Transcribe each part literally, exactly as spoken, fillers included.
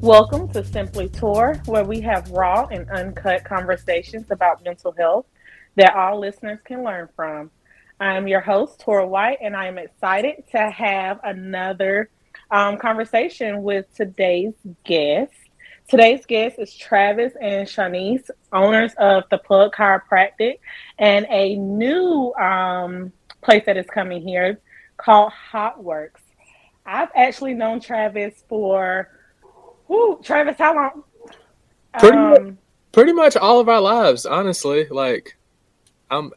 Welcome to Simply Tour, where we have raw and uncut conversations about mental health that all listeners can learn from. I am your host, Tora White, and I am excited to have another um, conversation with today's guest. Today's guest is Travis and Shanice, owners of The Plug Chiropractic and a new um, place that is coming here called Hot Works. I've actually known Travis for Woo, Travis, how long? Pretty much, Um, pretty much all of our lives, honestly. Like, I'm,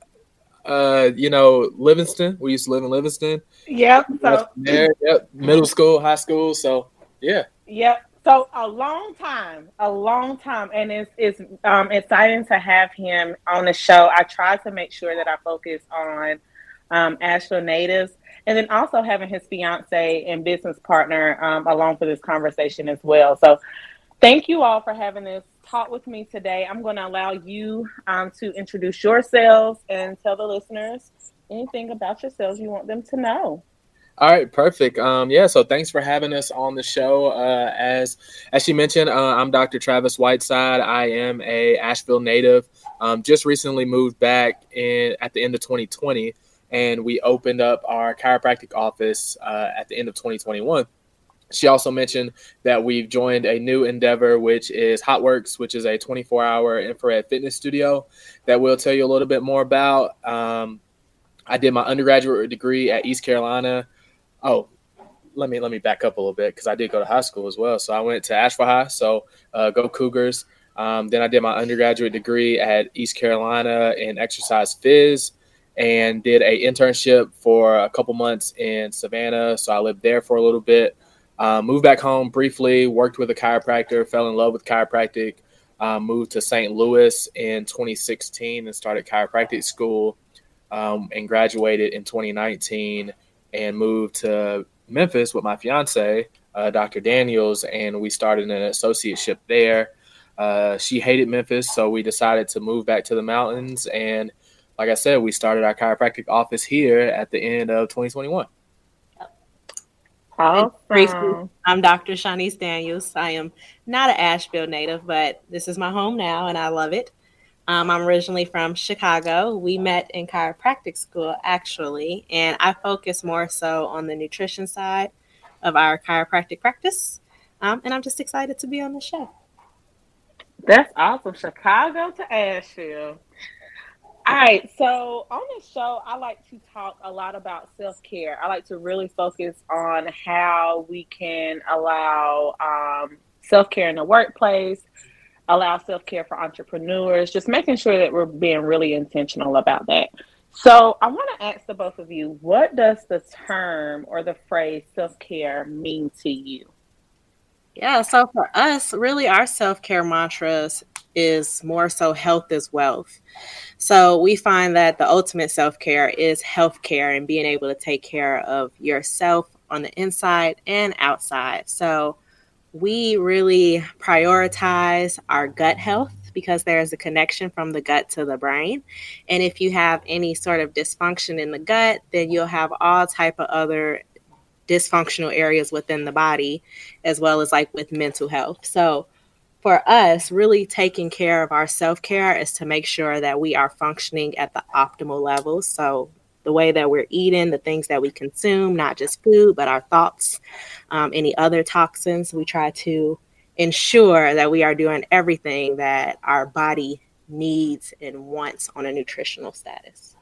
uh, you know, Livingston. We used to live in Livingston. yep. So, There, yep, middle school, high school. So, yeah. yep. So a long time, a long time, and it's it's um, exciting to have him on the show. I try to make sure that I focus on um, Asheville natives, and then also having his fiance and business partner um, along for this conversation as well. So, thank you all for having this talk with me today. I'm going to allow you um, to introduce yourselves and tell the listeners anything about yourselves you want them to know. All right, perfect. Um, yeah. So, thanks for having us on the show. Uh, as as she mentioned, uh, I'm Doctor Travis Whiteside. I am a Asheville native. Um, just recently moved back in at the end of twenty twenty, and we opened up our chiropractic office uh, at the end of twenty twenty-one. She also mentioned that we've joined a new endeavor, which is HotWorks, which is a twenty-four hour infrared fitness studio that we'll tell you a little bit more about. Um, I did my undergraduate degree at East Carolina. Oh, let me let me back up a little bit because I did go to high school as well. So I went to Asheville High, so uh, go Cougars. Um, then I did my undergraduate degree at East Carolina in exercise phys and did a internship for a couple months in Savannah. So I lived there for a little bit. Uh, moved back home briefly, worked with a chiropractor, fell in love with chiropractic, uh, moved to Saint Louis in twenty sixteen and started chiropractic school um, and graduated in twenty nineteen and moved to Memphis with my fiance, uh, Doctor Daniels, and we started an associateship there. Uh, she hated Memphis, so we decided to move back to the mountains. And like I said, we started our chiropractic office here at the end of twenty twenty-one. Briefly, Awesome. I'm Doctor Shanice Daniels. I am not an Asheville native, but this is my home now, and I love it. Um, I'm originally from Chicago. We met in chiropractic school, actually, and I focus more so on the nutrition side of our chiropractic practice. Um, and I'm just excited to be on the show. That's awesome. Chicago to Asheville. All right. So on this show, I like to talk a lot about self care. I like to really focus on how we can allow um, self care in the workplace, allow self care for entrepreneurs, just making sure that we're being really intentional about that. So I want to ask the both of you, what does the term or the phrase self care mean to you? Yeah, so for us, really our self-care mantras is more so health is wealth. So we find that the ultimate self-care is healthcare and being able to take care of yourself on the inside and outside. So we really prioritize our gut health because there is a connection from the gut to the brain. And if you have any sort of dysfunction in the gut, then you'll have all type of other dysfunctional areas within the body, as well as like with mental health. So for us, really taking care of our self-care is to make sure that we are functioning at the optimal levels. So the way that we're eating, the things that we consume, not just food, but our thoughts, um, any other toxins, we try to ensure that we are doing everything that our body needs and wants on a nutritional status.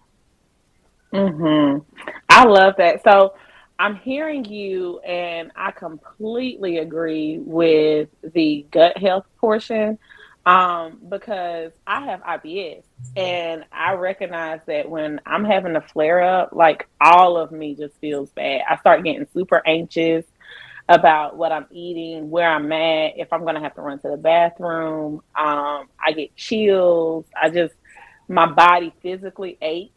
Mm-hmm. I love that. So I'm hearing you, and I completely agree with the gut health portion um, because I have I B S, and I recognize that when I'm having a flare up, like all of me just feels bad. I start getting super anxious about what I'm eating, where I'm at, if I'm going to have to run to the bathroom. Um, I get chills. I just, my body physically aches.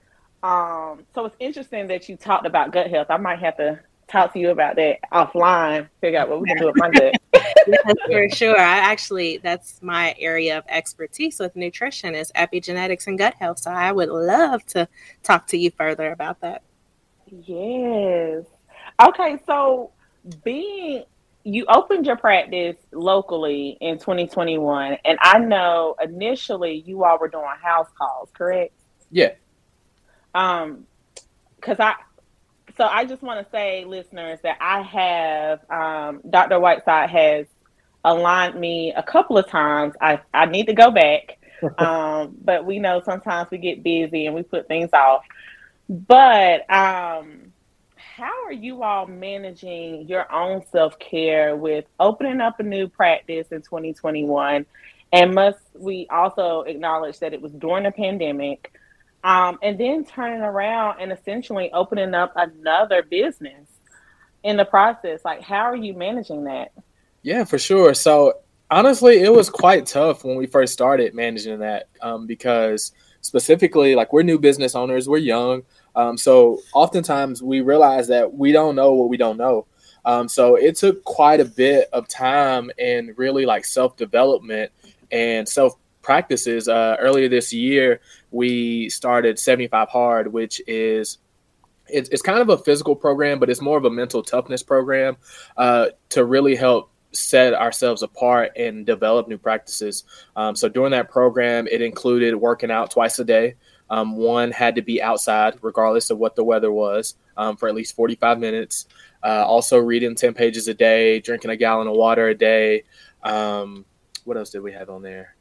Um, so it's interesting that you talked about gut health. I might have to talk to you about that offline, figure out what we can do with my gut. Yes, for sure. I actually, that's my area of expertise with nutrition is epigenetics and gut health. So I would love to talk to you further about that. Yes. Okay, so being you opened your practice locally in twenty twenty-one, and I know initially you all were doing house calls, correct? Yeah. Um, because I, so I just want to say, listeners, that I have, um, Doctor Whiteside has aligned me a couple of times. I, I need to go back, um, but we know sometimes we get busy and we put things off. But um, how are you all managing your own self-care with opening up a new practice in twenty twenty-one? And must we also acknowledge that it was during the pandemic, um, and then turning around and essentially opening up another business in the process? Like, how are you managing that? Yeah, for sure. So honestly, it was quite tough when we first started managing that, um, because specifically, like, we're new business owners, we're young. Um, so oftentimes we realize that we don't know what we don't know. Um, so it took quite a bit of time and really like self-development and self practices. Uh, earlier this year, we started seventy-five Hard, which is it's, it's kind of a physical program, but it's more of a mental toughness program uh, to really help set ourselves apart and develop new practices. Um, so during that program, it included working out twice a day. Um, one had to be outside, regardless of what the weather was, um, for at least forty-five minutes. Uh, also reading ten pages a day, drinking a gallon of water a day. Um, what else did we have on there?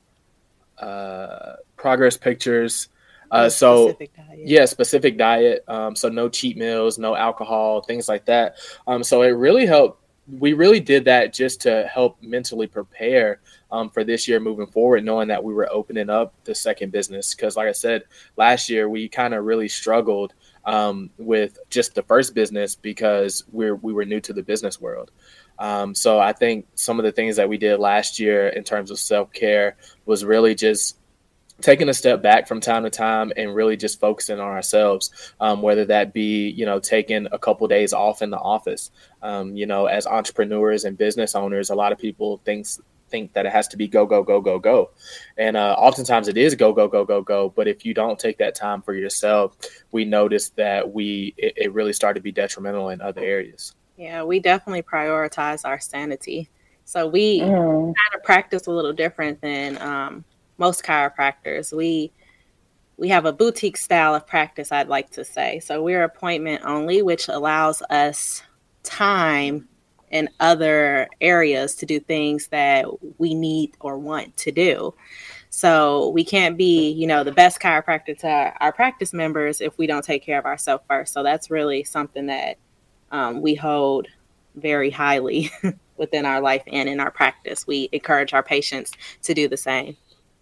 Uh, progress pictures. Uh, so specific yeah, specific diet. Um, so no cheat meals, no alcohol, things like that. Um, so it really helped. We really did that just to help mentally prepare um, for this year moving forward, knowing that we were opening up the second business. Because like I said, last year we kind of really struggled um, with just the first business because we're, we were new to the business world. Um, so I think some of the things that we did last year in terms of self-care was really just taking a step back from time to time and really just focusing on ourselves, um, whether that be, you know, taking a couple of days off in the office. Um, you know, as entrepreneurs and business owners, a lot of people thinks think that it has to be go, go, go, go, go. And uh, oftentimes it is go, go, go, go, go. But if you don't take that time for yourself, we noticed that we it, it really started to be detrimental in other areas. Yeah, we definitely prioritize our sanity. So we mm. kind of practice a little different than um, most chiropractors. We we have a boutique style of practice, I'd like to say. So we're appointment only, which allows us time in other areas to do things that we need or want to do. So we can't be, you know, the best chiropractor to our, our practice members if we don't take care of ourselves first. So that's really something that um, we hold very highly within our life and in our practice. We encourage our patients to do the same.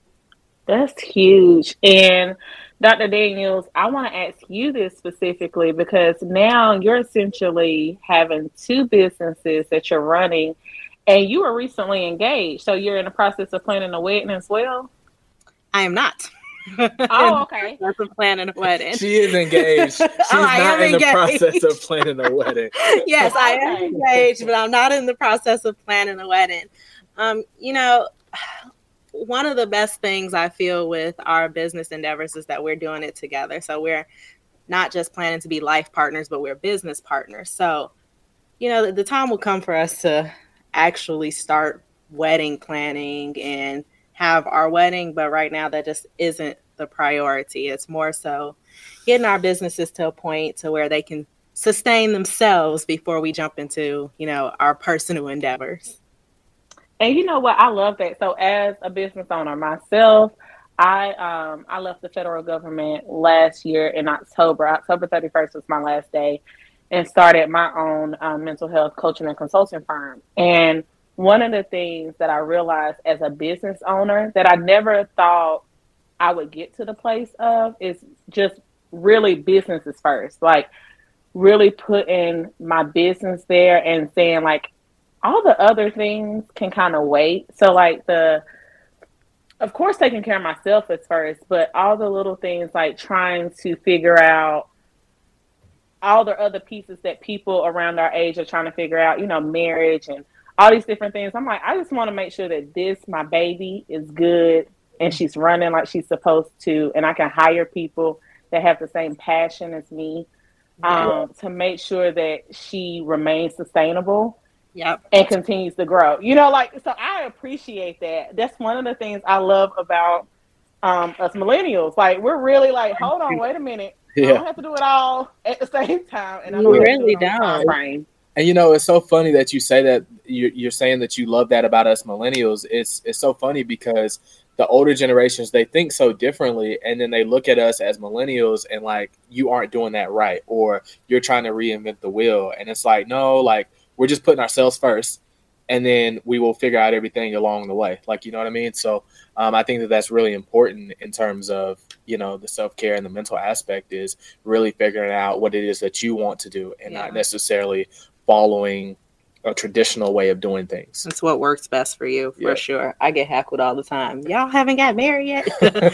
That's huge. And Doctor Daniels, I want to ask you this specifically because now you're essentially having two businesses that you're running and you were recently engaged. So you're in the process of planning a wedding as well? I am not. Oh, okay. That's a planning a wedding. She is engaged. She's oh, not in engaged. the process of planning a wedding. Yes, I am engaged, but I'm not in the process of planning a wedding. Um, you know, one of the best things I feel with our business endeavors is that we're doing it together. So we're not just planning to be life partners, but we're business partners. So, you know, the, the time will come for us to actually start wedding planning and have our wedding. But right now that just isn't the priority. It's more so getting our businesses to a point to where they can sustain themselves before we jump into, you know, our personal endeavors. And you know what? I love that. So as a business owner myself, I um, I left the federal government last year in October. October thirty-first was my last day, and started my own um, mental health coaching and consulting firm. And one of the things that I realized as a business owner that I never thought I would get to the place of is just really businesses first. Like really putting my business there and saying like, all the other things can kind of wait. So like the, of course, taking care of myself is first, but all the little things like trying to figure out all the other pieces that people around our age are trying to figure out, you know, marriage and all these different things. I'm like, I just want to make sure that this, my baby, is good and she's running like she's supposed to. And I can hire people that have the same passion as me um, to make sure that she remains sustainable. Yep. and continues to grow. You know, like, so I appreciate that. That's one of the things I love about um, us millennials. Like, we're really like, hold on, wait a minute. Yeah. I don't have to do it all at the same time. And I you really do don't. Time and you know, it's so funny that you say that. You're, you're saying that you love that about us millennials. It's it's so funny because the older generations, they think so differently, and then they look at us as millennials and like, you aren't doing that right, or you're trying to reinvent the wheel. And it's like, no, like, we're just putting ourselves first, and then we will figure out everything along the way. Like, you know what I mean? So um, I think that that's really important in terms of, you know, the self-care and the mental aspect is really figuring out what it is that you want to do, and yeah. not necessarily following a traditional way of doing things. It's what works best for you, for yeah. sure. I get heckled all the time. Y'all haven't got married yet?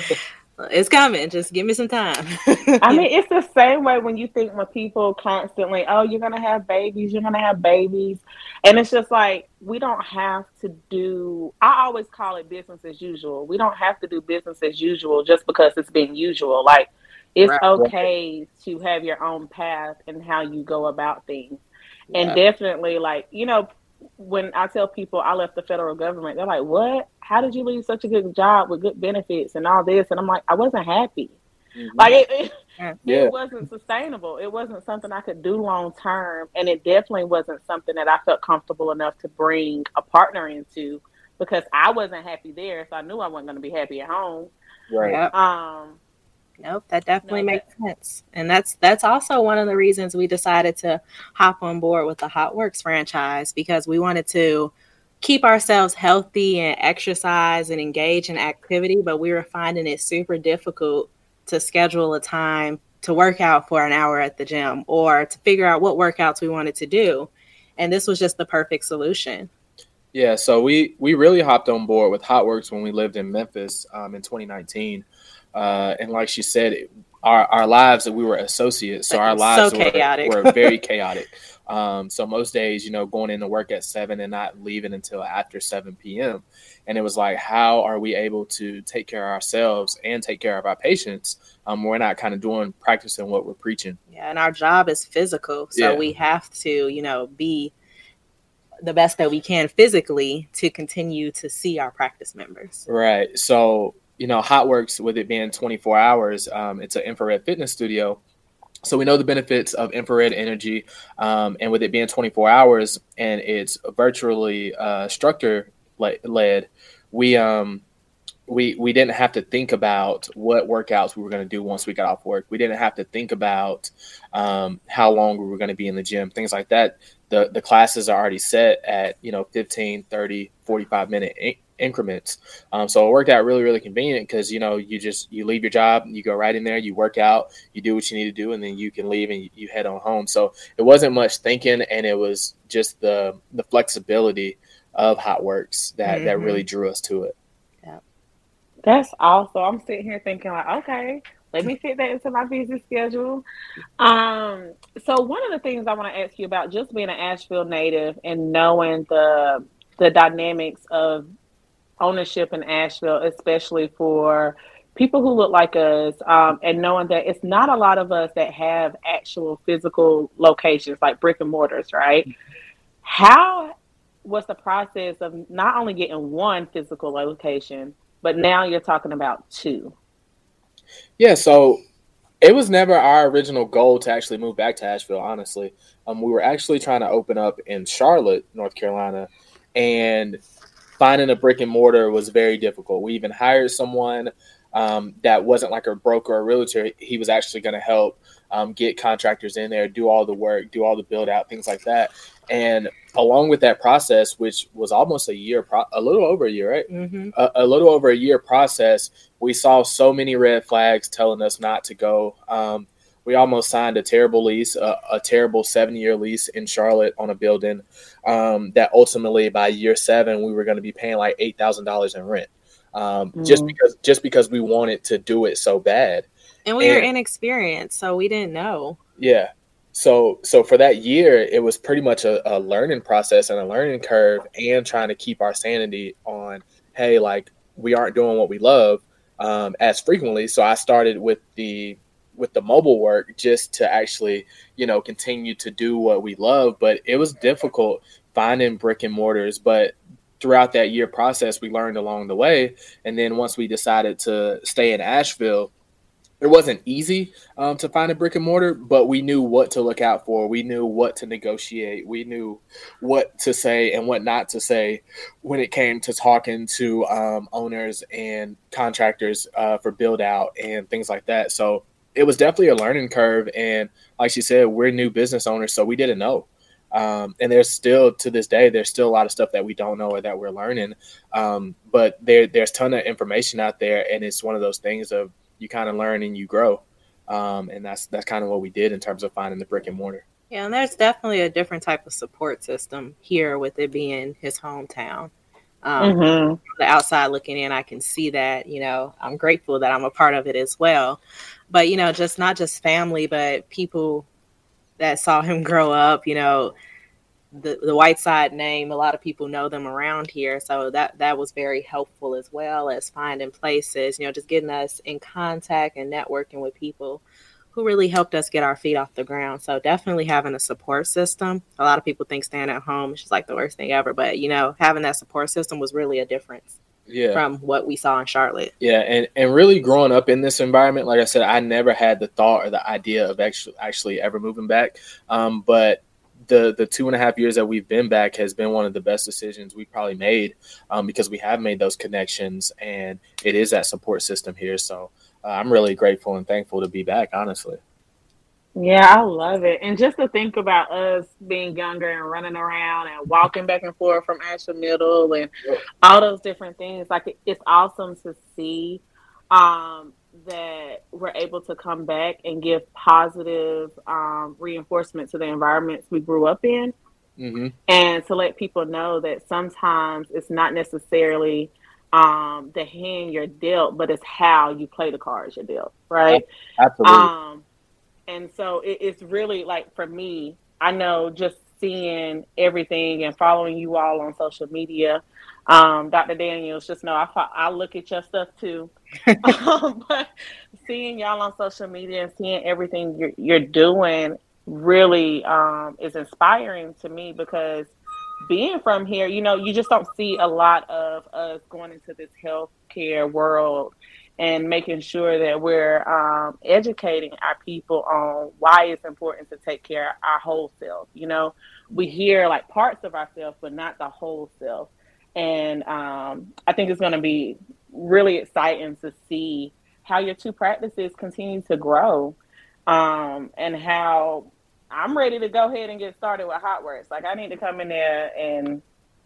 It's coming. Just give me some time. I mean, it's the same way when you think when people constantly, oh, you're going to have babies, you're going to have babies. And it's just like, we don't have to do, I always call it business as usual. We don't have to do business as usual just because it's being usual. Like, it's right. okay to have your own path and how you go about things. Yeah. And definitely, like, you know, when I tell people I left the federal government, they're like, what? How did you leave such a good job with good benefits and all this? And I'm like, I wasn't happy. Mm-hmm. Like, it, it, yeah. it wasn't sustainable. It wasn't something I could do long term. And it definitely wasn't something that I felt comfortable enough to bring a partner into, because I wasn't happy there. So I knew I wasn't going to be happy at home. Right. Yep. Um, Nope, that definitely no, makes that, sense. And that's that's also one of the reasons we decided to hop on board with the Hot Works franchise, because we wanted to keep ourselves healthy and exercise and engage in activity, but we were finding it super difficult to schedule a time to work out for an hour at the gym or to figure out what workouts we wanted to do. And this was just the perfect solution. Yeah, so we, we really hopped on board with Hot Works when we lived in Memphis um, in twenty nineteen. Uh, and like she said, our, our lives, that we were associates, so our lives so chaotic. were, were very chaotic. Um, so most days, you know, going into work at seven and not leaving until after seven p.m. And it was like, how are we able to take care of ourselves and take care of our patients? Um, we're not kind of doing, practicing what we're preaching. Yeah, and our job is physical. So yeah. we have to, you know, be the best that we can physically to continue to see our practice members. Right. So, you know, Hot Works, with it being twenty-four hours, um, it's an infrared fitness studio. So we know the benefits of infrared energy, um, and with it being twenty-four hours and it's virtually uh, instructor led, we um, we we didn't have to think about what workouts we were going to do once we got off work. We didn't have to think about um, how long we were going to be in the gym, things like that. The the classes are already set at, you know, fifteen, thirty, forty-five minute in- increments. Um, so it worked out really, really convenient because, you know, you just, you leave your job, you go right in there, you work out, you do what you need to do, and then you can leave and you, you head on home. So it wasn't much thinking, and it was just the the flexibility of Hot Works that, mm-hmm. that really drew us to it. Yeah. That's awesome. I'm sitting here thinking like, okay, let me fit that into my busy schedule. Um, so one of the things I want to ask you about, just being an Asheville native and knowing the the dynamics of ownership in Asheville, especially for people who look like us, um, and knowing that it's not a lot of us that have actual physical locations like brick and mortars, right? How was the process of not only getting one physical location, but now you're talking about two? Yeah, so it was never our original goal to actually move back to Asheville, honestly. Um, we were actually trying to open up in Charlotte, North Carolina, and finding a brick and mortar was very difficult. We even hired someone um, that wasn't like a broker or a realtor. He was actually going to help um, get contractors in there, do all the work, do all the build out, things like that. And along with that process, which was almost a year, pro- a little over a year, right? Mm-hmm. A, a little over a year process, we saw so many red flags telling us not to go. Um, we almost signed a terrible lease, a, a terrible seven-year lease in Charlotte on a building um, that ultimately by year seven, we were going to be paying like eight thousand dollars in rent um, mm-hmm. just because just because we wanted to do it so bad. And we and, were inexperienced, so we didn't know. Yeah. So so for that year, it was pretty much a, a learning process and a learning curve, and trying to keep our sanity on, hey, like, we aren't doing what we love um, as frequently. So I started with the with the mobile work just to actually, you know, continue to do what we love. But it was difficult finding brick and mortars, but throughout that year process, we learned along the way. And then once we decided to stay in Asheville, it wasn't easy um, to find a brick and mortar, but we knew what to look out for. We knew what to negotiate. We knew what to say and what not to say when it came to talking to um, owners and contractors uh, for build out and things like that. So it was definitely a learning curve. And like she said, we're new business owners, so we didn't know. Um, and there's still, to this day, there's still a lot of stuff that we don't know or that we're learning. Um, but there, there's a ton of information out there, and it's one of those things of you kind of learn and you grow. Um, and that's that's kind of what we did in terms of finding the brick and mortar. Yeah, and there's definitely a different type of support system here with it being his hometown. Um, mm-hmm. The outside looking in, I can see that, you know, I'm grateful that I'm a part of it as well. But, you know, just not just family, but people that saw him grow up, you know, the, the Whiteside name, a lot of people know them around here. So that, that was very helpful, as well as finding places, you know, just getting us in contact and networking with people who really helped us get our feet off the ground. So definitely having a support system. A lot of people think staying at home is just like the worst thing ever. But, you know, having that support system was really a difference. Yeah. From what we saw in Charlotte. Yeah, and, and really growing up in this environment, like I said, I never had the thought or the idea of actually actually ever moving back. Um, but the the two and a half years that we've been back has been one of the best decisions we probably made um, because we have made those connections, and it is that support system here. So uh, I'm really grateful and thankful to be back, honestly. Yeah, I love it. And just to think about us being younger and running around and walking back and forth from Asheville Middle and all those different things, like it, it's awesome to see um, that we're able to come back and give positive um, reinforcement to the environments we grew up in. Mm-hmm. And to let people know that sometimes it's not necessarily um, the hand you're dealt, but it's how you play the cards you're dealt, right? Absolutely. Um, And so it, it's really like, for me, I know just seeing everything and following you all on social media, um, Doctor Daniels, just know I I look at your stuff too. um, but seeing y'all on social media and seeing everything you're, you're doing really um, is inspiring to me, because being from here, you know, you just don't see a lot of us going into this healthcare world and making sure that we're um, educating our people on why it's important to take care of our whole self. You know, we hear like parts of ourselves, but not the whole self. And um, I think it's going to be really exciting to see how your two practices continue to grow, um, and how I'm ready to go ahead and get started with HotWorks. Like, I need to come in there and,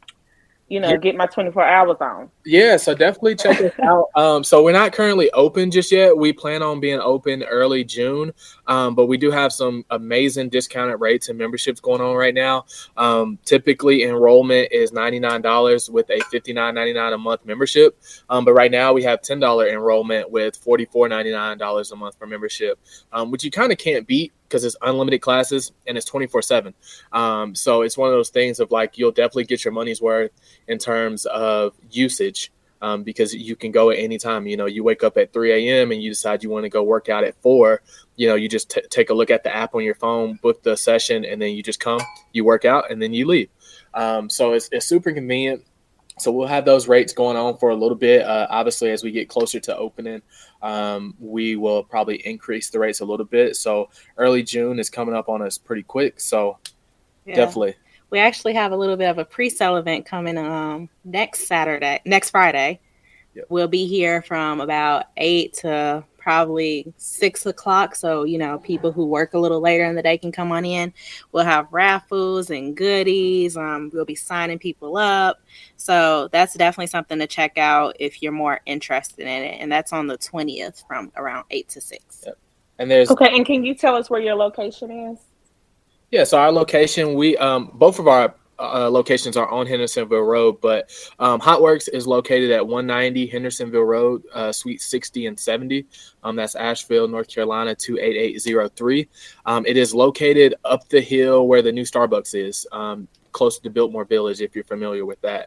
you know, get my twenty-four hours on. Yeah, so definitely check us out. Um, so we're not currently open just yet. We plan on being open early June, um, but we do have some amazing discounted rates and memberships going on right now. Um, typically, enrollment is ninety-nine dollars with a fifty-nine ninety-nine a month membership. Um, but right now we have ten dollars enrollment with forty-four ninety-nine a month for membership, um, which you kind of can't beat, because it's unlimited classes and it's twenty-four seven. Um, so it's one of those things of like, you'll definitely get your money's worth in terms of usage, um, because you can go at any time. You know, you wake up at three a.m. and you decide you want to go work out at four. You know, you just t- take a look at the app on your phone, book the session, and then you just come, you work out, and then you leave. Um, so it's, it's super convenient. So we'll have those rates going on for a little bit. Uh, obviously, as we get closer to opening, um, we will probably increase the rates a little bit. So early June is coming up on us pretty quick. So yeah. Definitely. We actually have a little bit of a pre-sale event coming um, next Saturday, next Friday. Yep. We'll be here from about eight to probably six o'clock. So, you know, people who work a little later in the day can come on in. We'll have raffles and goodies. Um, we'll be signing people up. So that's definitely something to check out if you're more interested in it. And that's on the twentieth from around eight to six. Yep. And there's okay. And can you tell us where your location is? Yeah, so our location, we um, both of our uh, locations are on Hendersonville Road, but um, HotWorks is located at one ninety Hendersonville Road, uh, Suite sixty and seventy. Um, that's Asheville, North Carolina, two eight eight zero three. Um, it is located up the hill where the new Starbucks is, um, close to Biltmore Village, if you're familiar with that.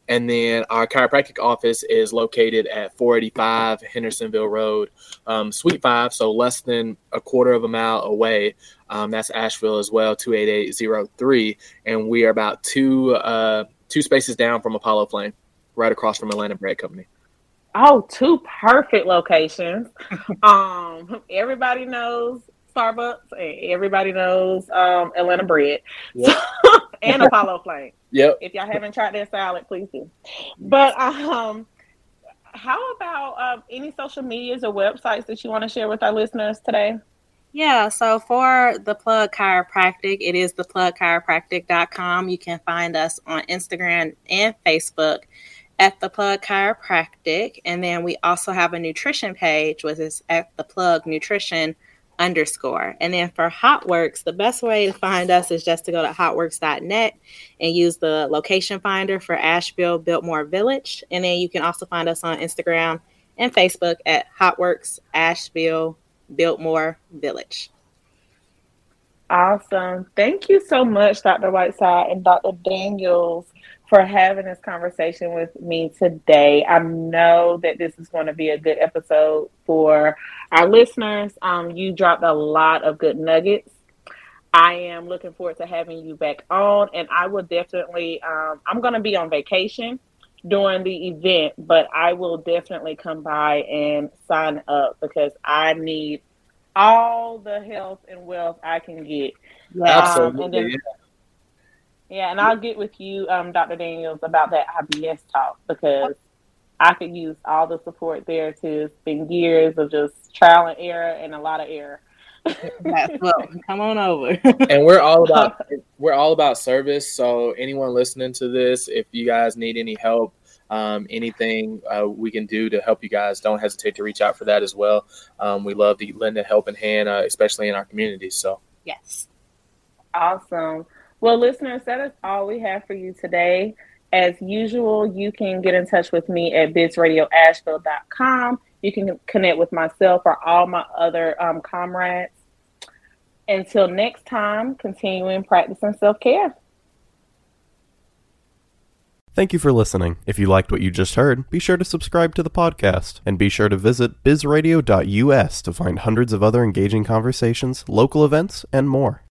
And then our chiropractic office is located at four eighty-five Hendersonville Road, um, Suite five, so less than a quarter of a mile away. Um, that's Asheville as well, two eight eight zero three. And we are about two uh, two spaces down from Apollo Flame, right across from Atlanta Bread Company. Oh, two perfect locations. um, everybody knows Starbucks, and everybody knows um, Atlanta Bread. Yep. And Apollo Flame. Yep. If y'all haven't tried their salad, please do. But um, how about um, any social medias or websites that you want to share with our listeners today? Yeah, so for The Plug Chiropractic, it is the plug chiropractic dot com. You can find us on Instagram and Facebook at The Plug Chiropractic. And then we also have a nutrition page, which is at The Plug Nutrition underscore. And then for HotWorks, the best way to find us is just to go to hotworks dot net and use the location finder for Asheville Biltmore Village. And then you can also find us on Instagram and Facebook at HotWorks Asheville Biltmore Village. Awesome. Thank you so much, Doctor Whiteside and Doctor Daniels, for having this conversation with me today. I know that this is going to be a good episode for our listeners. Um, you dropped a lot of good nuggets. I am looking forward to having you back on, and I will definitely, um, I'm going to be on vacation during the event, but I will definitely come by and sign up because I need all the health and wealth I can get. Absolutely. Um, and then, yeah, and I'll get with you, um, Doctor Daniels, about that I B S talk because I could use all the support there too. It's been years of just trial and error and a lot of error. Well, come on over. And we're all about we're all about service. So anyone listening to this, if you guys need any help, um, anything uh, we can do to help you guys, don't hesitate to reach out for that as well. Um, we love to lend a helping hand, uh, especially in our community. So yes, awesome. Well, listeners, that is all we have for you today. As usual, you can get in touch with me at biz radio asheville dot com. You can connect with myself or all my other um, comrades. Until next time, continuing practicing self-care. Thank you for listening. If you liked what you just heard, be sure to subscribe to the podcast. And be sure to visit biz radio dot u s to find hundreds of other engaging conversations, local events, and more.